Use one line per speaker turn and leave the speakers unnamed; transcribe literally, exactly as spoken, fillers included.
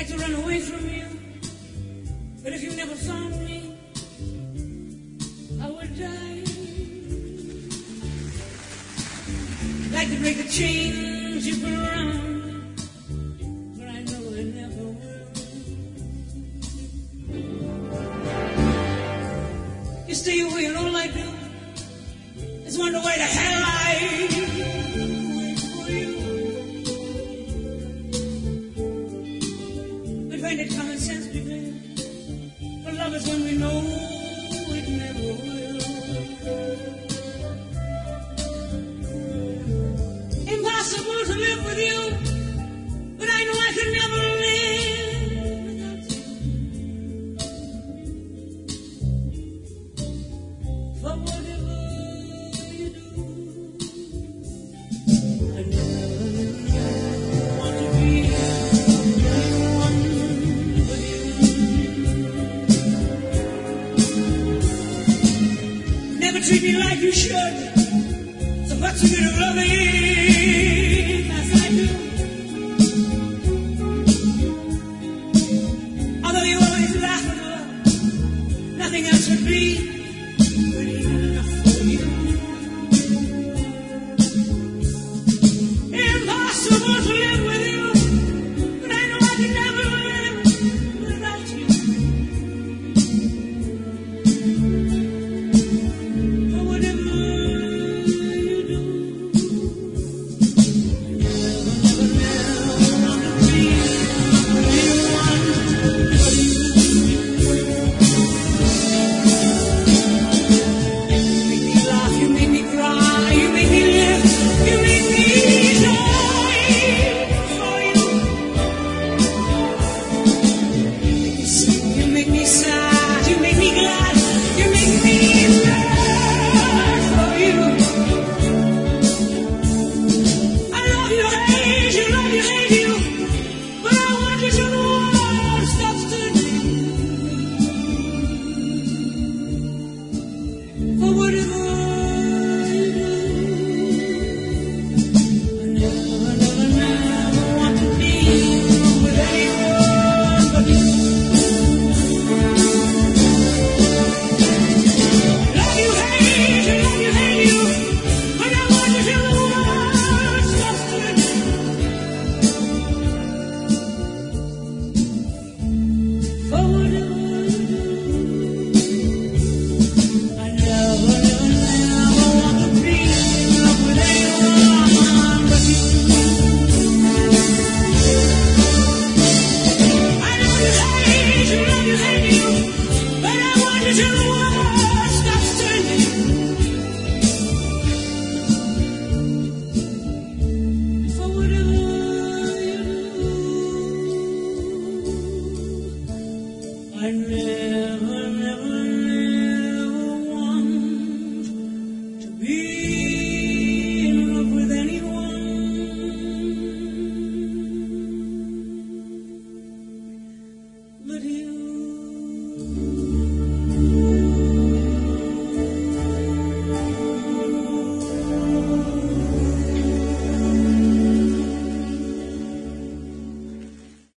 like to run away from you, but if you never found me, I would die. Like to break the chains you put around me, but I know they never will. You stay away and all I do is wonder why the hell I wait for you. We find it common sense, baby, for love is when we know it never will. Impossible to live with you, but I know I could never live without you. For whatever you do, I never want to be anyone but you. Never treat me like you should, so what's the good of loving?